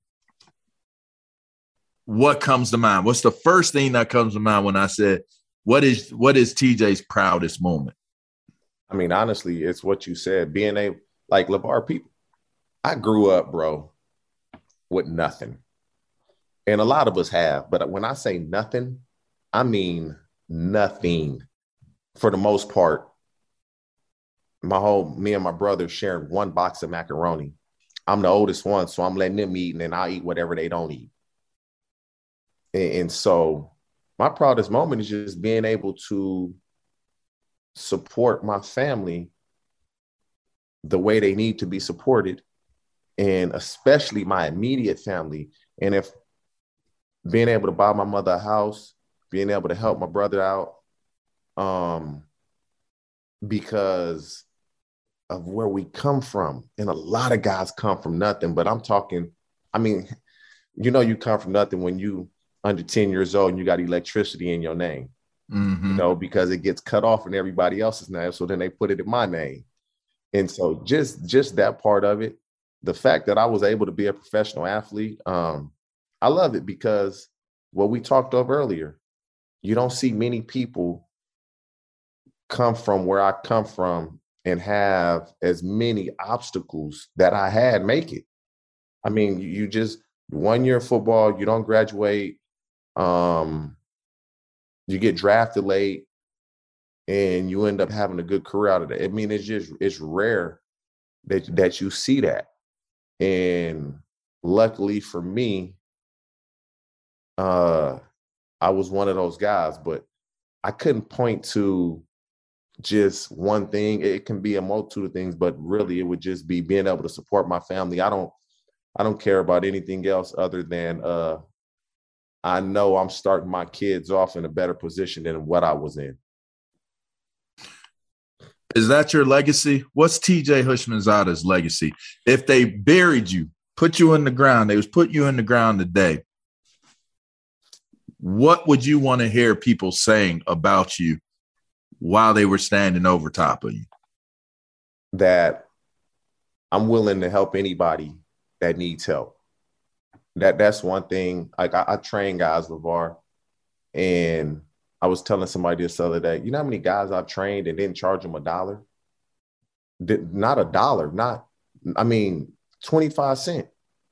what comes to mind? What's the first thing that comes to mind when I said, what is what is T J's proudest moment? I mean, honestly, it's what you said. Being able, like LeVar, people, I grew up, bro, with nothing. And a lot of us have. But when I say nothing, I mean nothing. For the most part, my whole, me and my brother sharing one box of macaroni. I'm the oldest one, so I'm letting them eat, and then I'll eat whatever they don't eat. And, and so my proudest moment is just being able to support my family the way they need to be supported, and especially my immediate family. And if being able to buy my mother a house, being able to help my brother out, um, because of where we come from. And a lot of guys come from nothing, but I'm talking, I mean, you know, you come from nothing when you under ten years old and you got electricity in your name, mm-hmm. you know, because it gets cut off in everybody else's name. So then they put it in my name. And so just, just that part of it, the fact that I was able to be a professional athlete, um, I love it because what we talked of earlier, you don't see many people come from where I come from and have as many obstacles that I had make it. I mean, you just one year of football, you don't graduate, um, you get drafted late, and you end up having a good career out of it. I mean, it's just it's rare that that you see that. And luckily for me, uh, I was one of those guys, but I couldn't point to just one thing. It can be a multitude of things, but really it would just be being able to support my family. I don't, I don't care about anything else other than uh, I know I'm starting my kids off in a better position than what I was in. Is that your legacy? What's T J Houshmandzadeh's legacy? If they buried you, put you in the ground, they was put you in the ground today, what would you want to hear people saying about you while they were standing over top of you? That I'm willing to help anybody that needs help. That that's one thing. Like I, I train guys, LeVar, and I was telling somebody this other day, you know how many guys I've trained and didn't charge them a dollar? Did, not a dollar, not, I mean, twenty-five cents.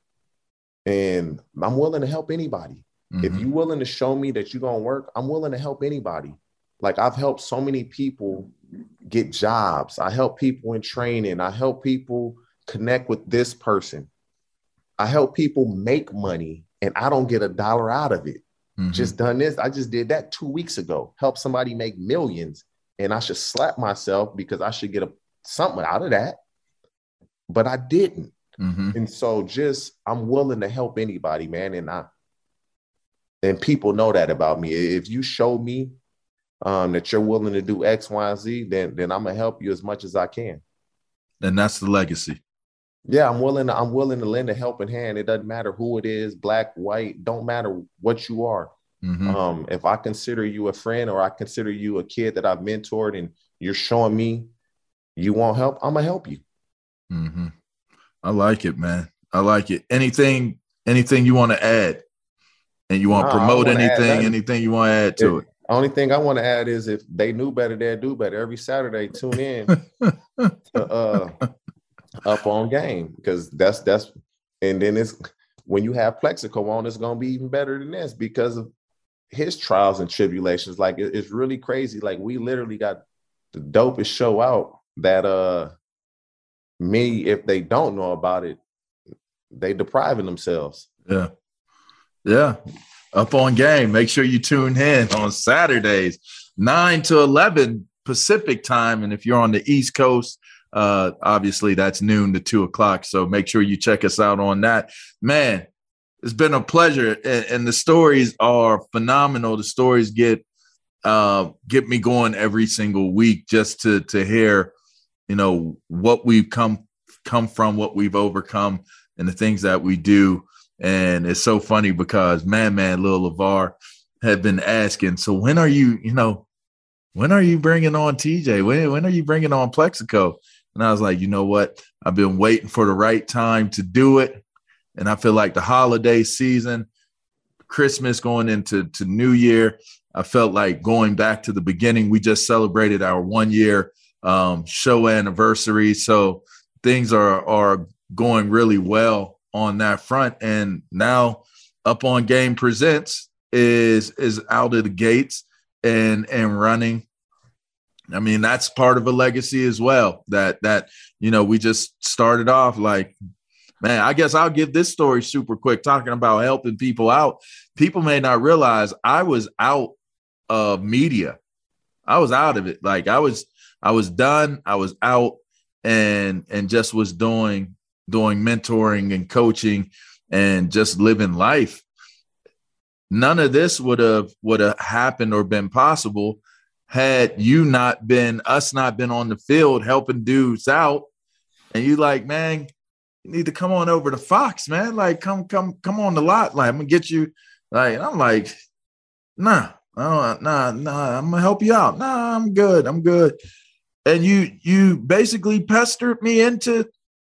And I'm willing to help anybody. Mm-hmm. If you're willing to show me that you're going to work, I'm willing to help anybody. Like I've helped so many people get jobs. I help people in training. I help people connect with this person. I help people make money and I don't get a dollar out of it. Mm-hmm. Just done this. I just did that two weeks ago. Help somebody make millions and I should slap myself because I should get a, something out of that. But I didn't. Mm-hmm. And so just, I'm willing to help anybody, man. And I, and people know that about me. If you show me um, that you're willing to do X, Y, and Z, then, then I'm going to help you as much as I can. And that's the legacy. Yeah, I'm willing to, I'm willing to lend a helping hand. It doesn't matter who it is, black, white, don't matter what you are. Mm-hmm. Um, if I consider you a friend or I consider you a kid that I've mentored and you're showing me you want help, I'm going to help you. Mm-hmm. I like it, man. I like it. Anything, anything you want to add? And you want to no, promote anything, anything you want to add to if, it? The only thing I want to add is if they knew better, they'd do better. Every Saturday, tune in to uh, Up On Game because that's that's and then it's when you have Plexico on, it's gonna be even better than this because of his trials and tribulations. Like it, it's really crazy. Like we literally got the dopest show out that uh me, if they don't know about it, they depriving themselves. Yeah. Yeah. Up On Game. Make sure you tune in on Saturdays, nine to eleven Pacific time. And if you're on the East Coast, uh, obviously that's noon to two o'clock. So make sure you check us out on that. Man, it's been a pleasure. And, and the stories are phenomenal. The stories get uh, get me going every single week just to to hear, you know, what we've come come from, what we've overcome, and the things that we do. And it's so funny because man, man, Lil LeVar had been asking, so when are you, you know, when are you bringing on T J? When, when are you bringing on Plexico? And I was like, you know what? I've been waiting for the right time to do it. And I feel like the holiday season, Christmas going into to New Year, I felt like going back to the beginning. We just celebrated our one year um, show anniversary. So things are, are going really well on that front. And now Up On Game Presents is is out of the gates and and running. I mean, that's part of a legacy as well, that that you know we just started off like, man, I guess I'll give this story super quick, talking about helping people out. People may not realize I was out of media. I was out of it. Like I was I was done. I was out and and just was doing doing mentoring and coaching and just living life. None of this would have would have happened or been possible had you not been, us not been on the field helping dudes out, and you like, man, you need to come on over to Fox, man. Like, come, come, come on the lot. Like, I'm gonna get you. Like, I'm like, nah, uh, nah, nah, I'm gonna help you out. Nah, I'm good. I'm good. And you, you basically pestered me into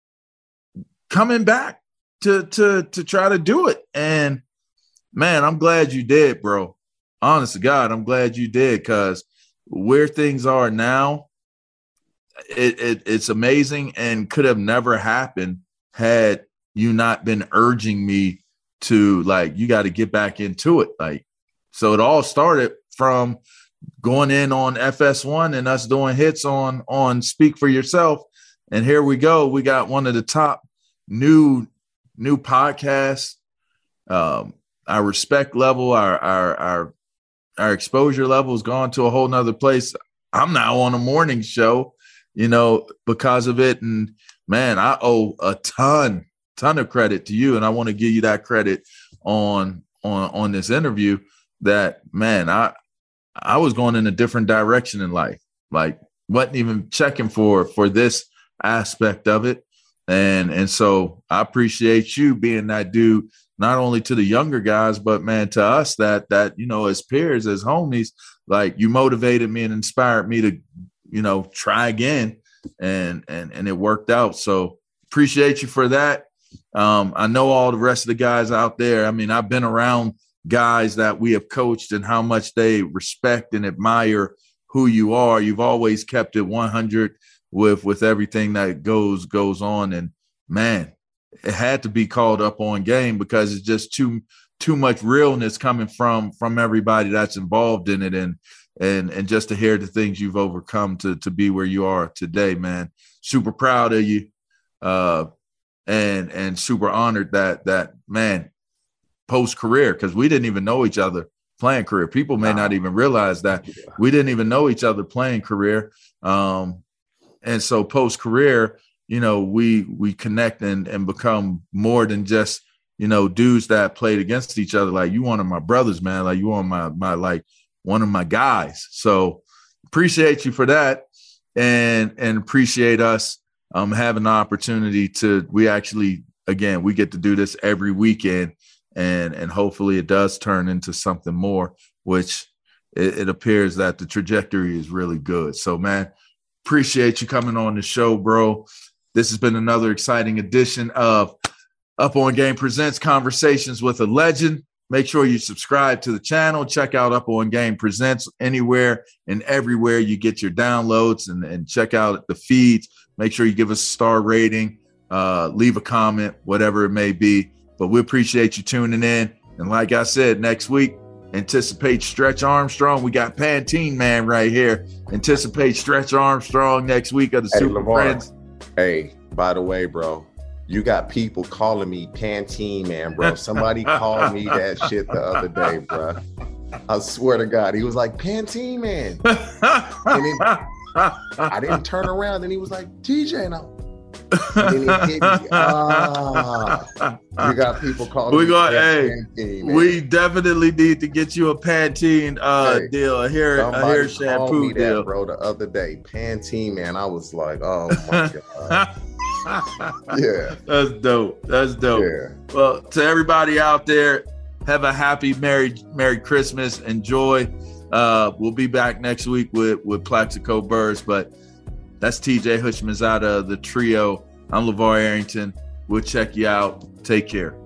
coming back to, to, to try to do it. And man, I'm glad you did, bro. Honest to God, I'm glad you did, because where things are now, it, it it's amazing and could have never happened had you not been urging me to, like, you got to get back into it. Like, so it all started from going in on F S one and us doing hits on, on Speak for Yourself. And here we go. We got one of the top new, new podcasts. Um, our respect level, our, our, our, our exposure level has gone to a whole nother place. I'm now on a morning show, you know, because of it. And man, I owe a ton, ton of credit to you. And I want to give you that credit on, on, on this interview that, man, I, I was going in a different direction in life. Like, wasn't even checking for, for this aspect of it. And, and so I appreciate you being that dude, not only to the younger guys, but man, to us that, that, you know, as peers, as homies, like, you motivated me and inspired me to, you know, try again. And, and, and it worked out. So appreciate you for that. Um, I know all the rest of the guys out there. I mean, I've been around guys that we have coached and how much they respect and admire who you are. You've always kept it one hundred with, with everything that goes, goes on. And man, it had to be called Up On Game, because it's just too, too much realness coming from, from everybody that's involved in it. And, and, and just to hear the things you've overcome to, to be where you are today, man, super proud of you. Uh, and, and super honored that, that man, post career, because we didn't even know each other playing career. People may not even realize that we didn't even know each other playing career. Um, and so post career, you know, we, we connect and, and become more than just, you know, dudes that played against each other. Like, you one of my brothers, man. Like, you one of my, my, like one of my guys. So appreciate you for that. And, and appreciate us um, having the opportunity to, we actually, again, we get to do this every weekend, and, and hopefully it does turn into something more, which it, it appears that the trajectory is really good. So man, appreciate you coming on the show, bro. This has been another exciting edition of Up On Game Presents Conversations with a Legend. Make sure you subscribe to the channel. Check out Up On Game Presents anywhere and everywhere you get your downloads, and, and check out the feeds. Make sure you give us a star rating, uh, leave a comment, whatever it may be. But we appreciate you tuning in. And like I said, next week, anticipate Stretch Armstrong. We got Pantene Man right here. Anticipate Stretch Armstrong next week of the Hey, Super LeVar. Friends. Hey, by the way, bro, you got people calling me Pantene Man, bro. Somebody called me that shit the other day, bro. I swear to God, he was like, Pantene Man. And then I didn't turn around, and he was like, T J, and, I, and then he hit me. Ah, you got people calling we me got, hey, Pantene, man. we definitely need to get you a Pantene uh, Hey, deal, a hair, a Somebody hair called shampoo me that, deal. bro, the other day. Pantene, man. I was like, oh my God. Yeah. That's dope. That's dope. Yeah. Well, to everybody out there, have a happy Merry Merry Christmas. Enjoy. Uh, we'll be back next week with, with Plaxico Burrs, but that's T J Houshmandzadeh, the trio. I'm LeVar Arrington. We'll check you out. Take care.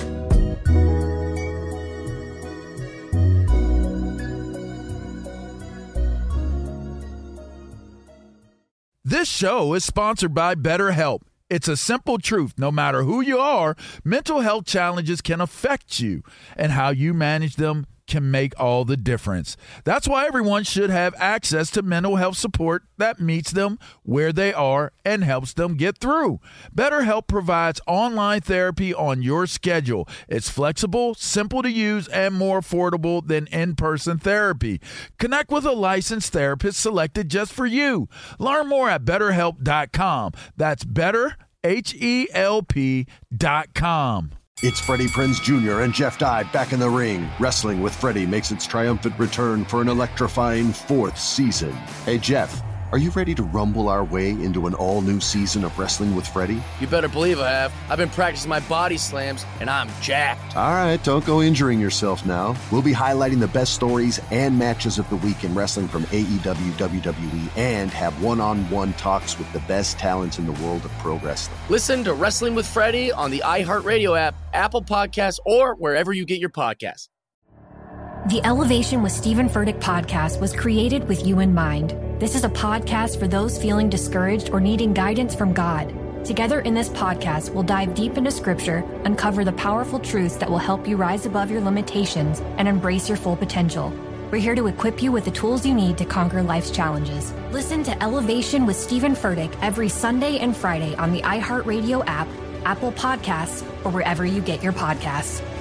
This show is sponsored by BetterHelp. It's a simple truth. No matter who you are, mental health challenges can affect you, and how you manage them can make all the difference. That's why everyone should have access to mental health support that meets them where they are and helps them get through. BetterHelp provides online therapy on your schedule. It's flexible, simple to use, and more affordable than in-person therapy. Connect with a licensed therapist selected just for you. Learn more at better help dot com. That's better, H E L P dot com. It's Freddie Prinze Junior and Jeff Dye back in the ring. Wrestling with Freddie makes its triumphant return for an electrifying fourth season. Hey, Jeff, are you ready to rumble our way into an all-new season of Wrestling with Freddie? You better believe I have. I've been practicing my body slams, and I'm jacked. All right, don't go injuring yourself now. We'll be highlighting the best stories and matches of the week in wrestling from A E W, W W E, and have one-on-one talks with the best talents in the world of pro wrestling. Listen to Wrestling with Freddie on the iHeartRadio app, Apple Podcasts, or wherever you get your podcasts. The Elevation with Stephen Furtick podcast was created with you in mind. This is a podcast for those feeling discouraged or needing guidance from God. Together in this podcast, we'll dive deep into Scripture, uncover the powerful truths that will help you rise above your limitations and embrace your full potential. We're here to equip you with the tools you need to conquer life's challenges. Listen to Elevation with Stephen Furtick every Sunday and Friday on the iHeartRadio app, Apple Podcasts, or wherever you get your podcasts.